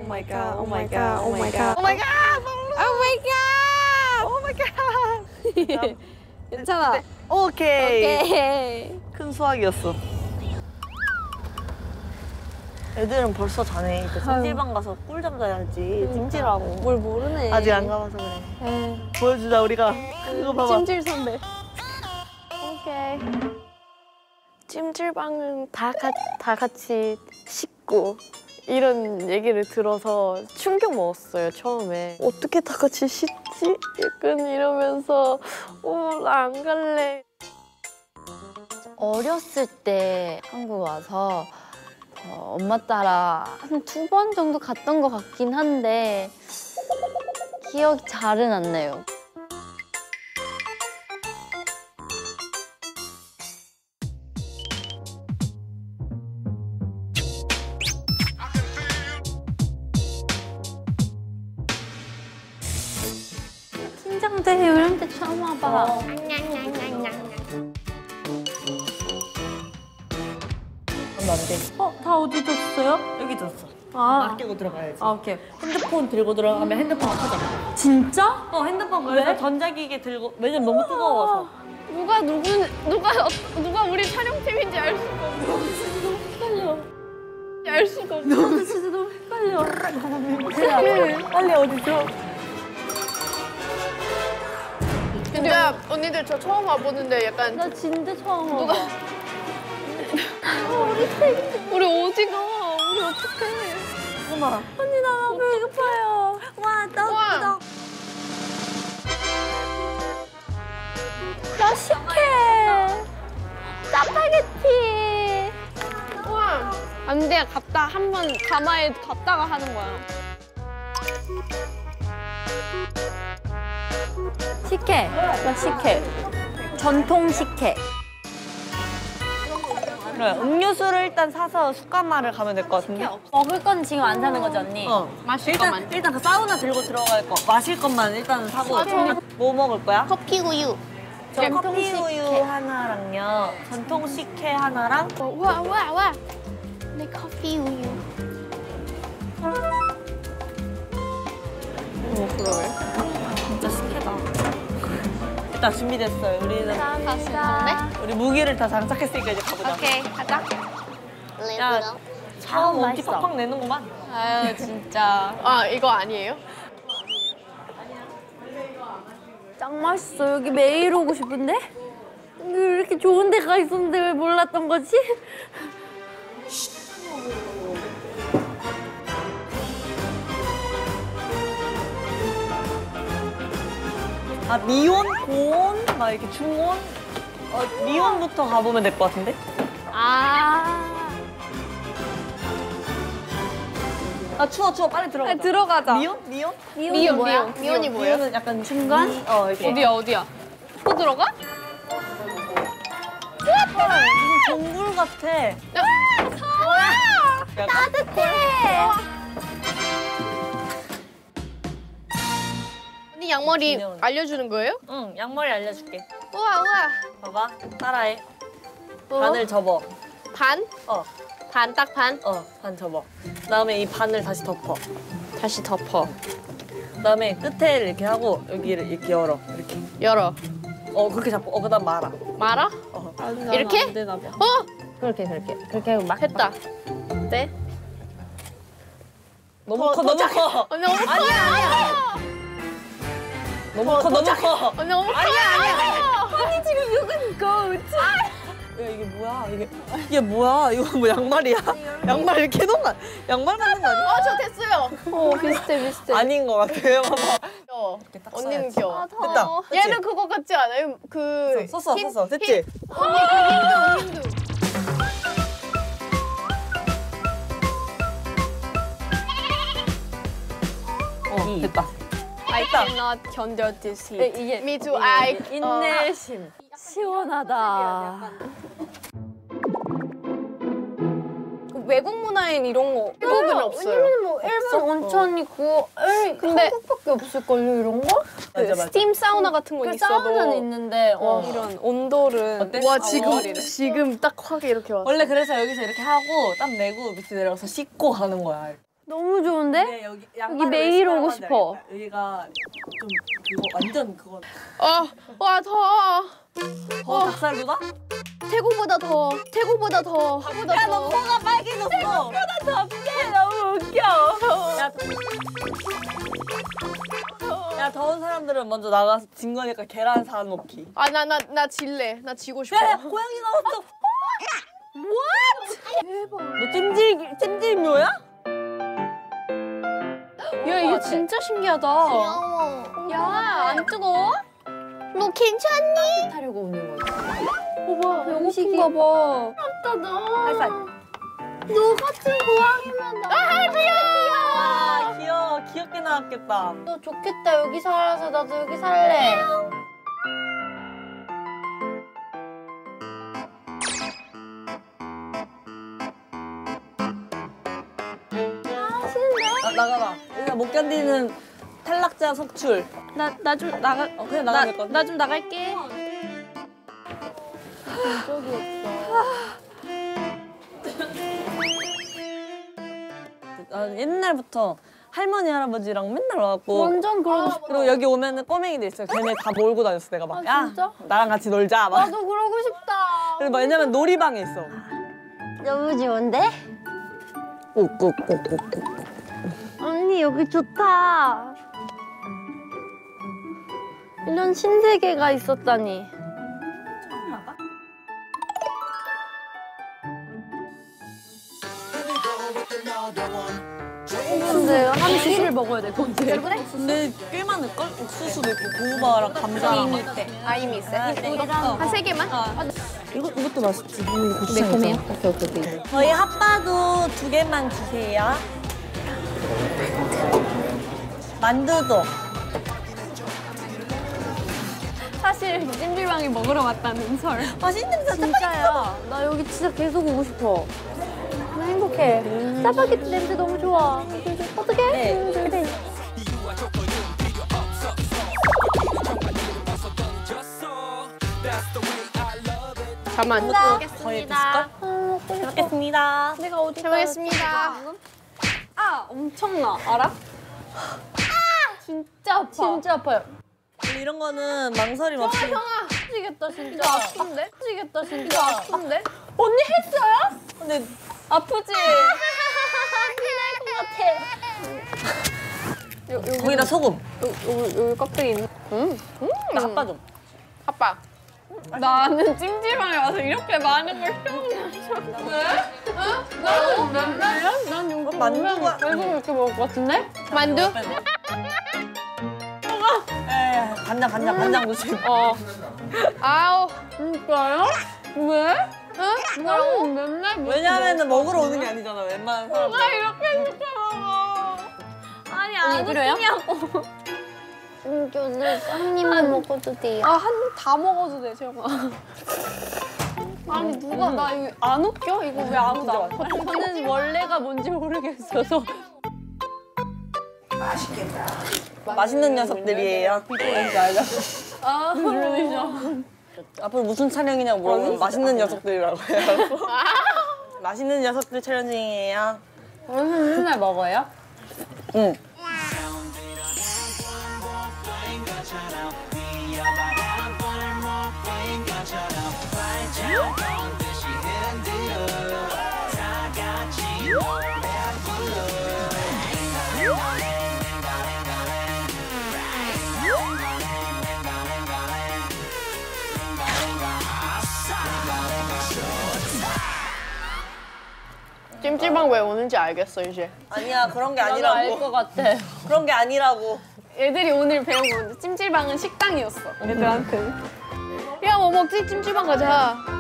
my god, oh my god, oh my god, oh my god, oh my god, oh my god. 괜찮아. 오케이. 오케이. 큰 수학이었어. 애들은 벌써 자네. 이제 찜질방 가서 꿀잠 자야지. 찜질하고. 뭘 모르네. 아직 안 가봐서 그래. 에이. 보여주자 우리가. 그거 봐봐. 찜질 선배. 오케이. 찜질방은 다 같이 씻고 이런 얘기를 들어서 충격 먹었어요, 처음에. 어떻게 다 같이 씻지? 약간 이러면서 나 안 갈래. 어렸을 때 한국 와서 엄마 따라 한 2번 정도 갔던 것 같긴 한데 기억이 잘은 안 나요. 긴장돼. 이런 때 처음 와봐. 안 돼. 다 어디 뒀어요? 여기 뒀어. 아, 아끼고 들어가야지. 오케이. 핸드폰 들고 들어가면 핸드폰 터져. 진짜? 핸드폰 그래서 전자기기 들고 왜냐면 너무 뜨거워서. 누가 우리 촬영팀인지 알 수가 없어. 너무 헷갈려. 알 수가 없어. 진짜 너무 헷갈려. 빨리 어디 들어. 진짜 언니들 저 처음 와보는데 약간 나 진짜 처음 와봐. 우리 어디가? 우리 어떡해? 엄마. 언니 나 배고파요. 와, 떡. 나 식혜. 짜파게티. 우와. 안 돼, 갔다 한 번 가마에 갔다가 하는 거야. 식혜. 나 식혜. 전통 식혜. 그래, 음료수를 일단 사서 숟가마를 가면 될 것 같은데? 먹을 건 지금 안 사는 거지, 언니? 마실 것만. 일단 그 사우나 들고 들어갈 거 마실 것만 일단 사고. 뭐 먹을 거야? 커피 우유. 저 커피 우유 하나랑요. 전통 식혜 하나랑. 와. 내 커피 우유. 그러게. 진짜 식혜다. 일단 준비됐어요. 우리는 감사합니다. 우리 무기를 다 장착했으니까 이제 가보자. 오케이, 가자. 야, 처음 엄지 팍팍 내는구만. 아유, 진짜. 이거 아니에요? 짱 맛있어. 여기 매일 오고 싶은데? 왜 이렇게 좋은 데가 있었는데 왜 몰랐던 거지? 미온, 고온, 막 이렇게 중온? 미온부터 가보면 될 것 같은데? 추워. 빨리 들어가자. 들어가자. 미온? 미온 뭐야? 미온이 뭐예요? 미온은 약간 중간? 이렇게. 어디야? 또 들어가? 무슨 동굴 같아. 약간 따뜻해. 언니 양머리 귀여워. 알려주는 거예요? 응, 양머리 알려줄게. 우와. 봐봐, 따라해. 반을 접어. 반? 어, 딱 반? 반 접어. 그다음에 이 반을 다시 덮어. 다시 덮어. 그다음에 끝에 이렇게 하고 여기를 이렇게 열어. 이렇게. 열어. 그렇게 잡고. 그다음 말아. 말아? 이렇게? 안 되나 봐. 그렇게 하고 막 했다. 네? 너무 커. 너무 커. 아니야. 너무 커. 언니 너무 커. 아니야. 언니 지금 이건 거. 야, 이게 뭐야? 이거 뭐 양말이야? 양말 이렇게 해놓은 거 양말 만든 거 아니야? 저 됐어요. 비슷해. 아닌 것 같아요. 봐봐. 언니는 써야지. 귀여워. 됐다. 그치? 얘는 그거 같지 않아요? 썼어. 됐지? 언니 그 힘도. 됐다. I cannot 견뎌 this heat. 이게 Me too. 인내심. 시원하다. 외국 문화엔 이런 거 한국은 없어요. 왜냐면 뭐 일본 온천 있고 근데 한국밖에 없을걸요 이런 거? 맞아. 스팀 사우나 같은 건 그 있어도 사우나는 있는데 이런 온도를 어때? 와 지금 딱 확 이렇게 왔어. 원래 그래서 여기서 이렇게 하고 땀 내고 밑에 내려가서 씻고 가는 거야. 너무 좋은데? 네, 여기 매일 오고 싶어. 여기가 좀 그거 완전 그거. 와 더워. 더 닭살보다? 태국보다 더워. 태국보다 더워. 야, 너 코가 빨개졌어. 생각보다 덥게. 너무 웃겨. 야, 더운 사람들은 먼저 나가서 진 거니까 계란 사놓기. 나 질래. 나 지고 싶어. 야, 고양이 나왔어. 대박. 너 찜질묘야? 야 이게 진짜 신기하다. 귀여워. 야, 안 뜨거워? 너 괜찮니? 타려고 오는 거지. 봐봐. 배고픈가 봐. 나 너. 하이파이브. 너 같은 고양이면 나. 아, 귀여워. 귀엽게 나왔겠다. 너 좋겠다. 여기 살아서 나도 여기 살래. 나가봐. 우리가 못 견디는 탈락자 속출. 나 좀 나가. 그냥 나가면 될 것 같아. 나 좀 나갈게. 난 옛날부터 할머니 할아버지랑 맨날 와갖고 완전 그러고 싶어. 그리고 여기 오면은 꼬맹이들 있어요. 걔네 다 몰고 다녔어. 내가 막. 야, 진짜? 나랑 같이 놀자. 막. 나도 그러고 싶다. 그리고 막 왜냐면 놀이방에 있어. 너무 좋은데? 꾹꾹꾹꾹꾹. 언니 여기 좋다. 이런 신세계가 있었다니. 근데 한 끼를 먹어야 돼. 근데 근데 꽤 많을걸? 옥수수도 있고 고구마랑 감자랑. 이미 있어. 한 3개만? 이것도 맛있지. 매콤해요? 오케이. 저희 핫바도 2개만 주세요. 만두도. 사실 찜질방에 먹으러 왔다는 설. 맛있는 냄새 진짜야. 나 여기 진짜 계속 오고 싶어. 나 행복해. 짜파게티 냄새 너무 좋아. 어떡해? 네. 그래. 잠깐만. 저희 드실까? 잘 먹겠습니다. 내가 어디 잘 먹겠습니다. 엄청나. 알아? 진짜 아파. 진짜 아파요. 이런 거는 망설임 없이. 미치겠다 진짜. 아픈데? 미치겠다 진짜. 아픈데? 언니 했어요? 근데 아프지? 피날 것 같아. 거기다 소금. 여기 껍데기 있는. 나 핫바 좀. 아빠. 나는 찜질방에 와서 이렇게 많은 걸 처음 봤어. 왜? 응? 난 이거 만두가. 계속 이렇게 먹을 것 같은데? 만두? 간장 조심. 아우. 진짜요? 왜? 응? 나는 맨날 왜냐면은 먹으러 오는 게 아니잖아. 웬만한 사람. 나 이렇게 먹어. 아니 안 웃기냐고. 오늘 한 입만 먹어도 돼요. 다 먹어도 돼, 재영아. 아니 누가 나 이거 안 웃겨? 이거 왜 아무도 안 웃겨? 저는 원래가 뭔지 모르겠어서. 맛있는 녀석들이에요. 뭔지 알죠? 그러죠. 앞으로 무슨 촬영이냐고 물어보면 맛있는 녀석들이라고 해요. 맛있는 녀석들 촬영 중이에요. 맨날 먹어요? 응. 찜질방 왜 오는지 알겠어 이제. 아니야, 그런 게 나도 알 아니라고. 것 같아. 그런 게 아니라고. 애들이 오늘 배운 건데 찜질방은 식당이었어. 애들한테. 야 뭐 먹지? 찜질방 가자.